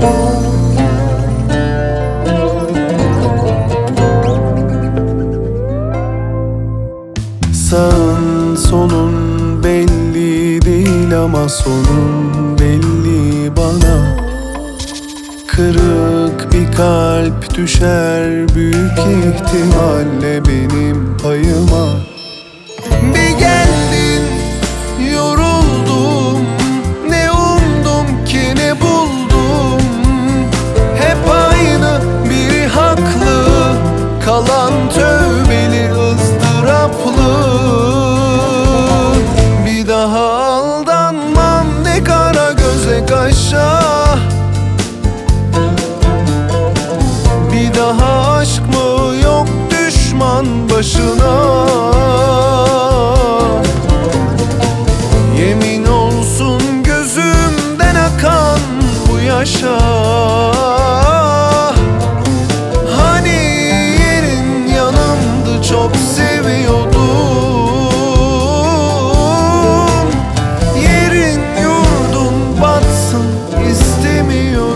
Sağın solun belli değil ama sonun belli bana. Kırık bir kalp düşer büyük ihtimalle benim payıma. Bir geldin yoruldum, ne umdum ki ne buldum. Hep aynı biri haklı, kalan tövbeli ızdıraplı. Bir daha aldanmam ne kara göze kaşa. Bir daha aşk mı yok düşman başına. Yemin olsun gözümden akan bu yaşa. Hani yerin yanımdı, çok seviyordum. Yerin yurdun batsın istemiyorum.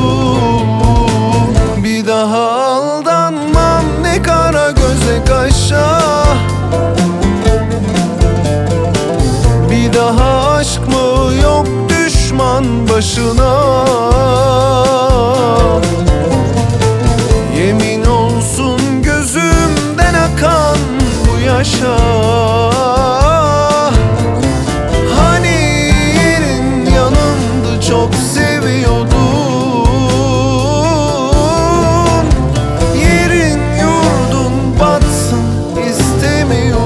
Bir daha aldanmam ne kara göze kaşa. Bir daha aşk mı yok düşman başına. Yemin olsun gözümden akan bu yaşa. Hani yerin yanımdı, çok seviyordum. Yerin yurdun batsın istemiyorum.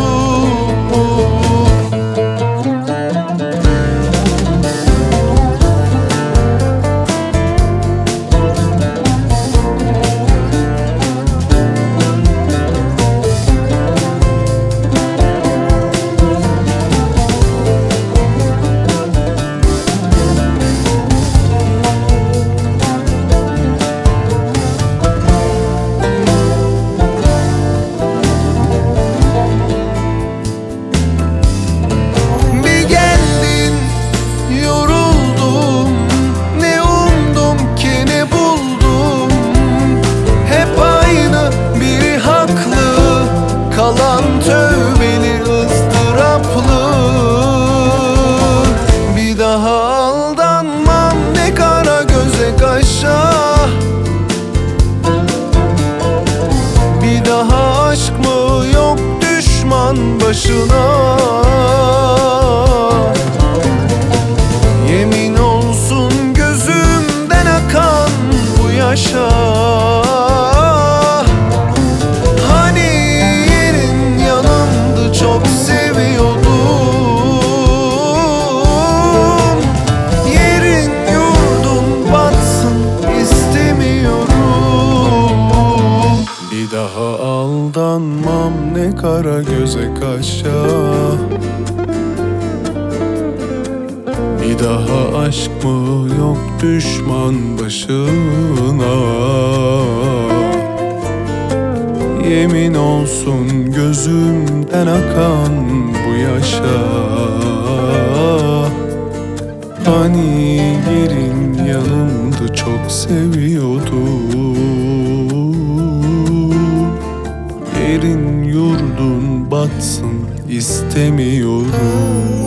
Kalan tövbeli ızdıraplı. Bir daha aldanmam ne kara göze kaşa. Bir daha aşk mı yok düşman başına. Yemin olsun gözümden akan bu yaşa. Çok seviyordum. Yerin yurdun batsın istemiyorum. Bir daha aldanmam ne kara göze kaşa. Bir daha aşk mı yok düşman başına. Yemin olsun gözümden akan bu yaşa. Hani yerin yanımdı, çok seviyordum. Yerin yurdun batsın istemiyorum.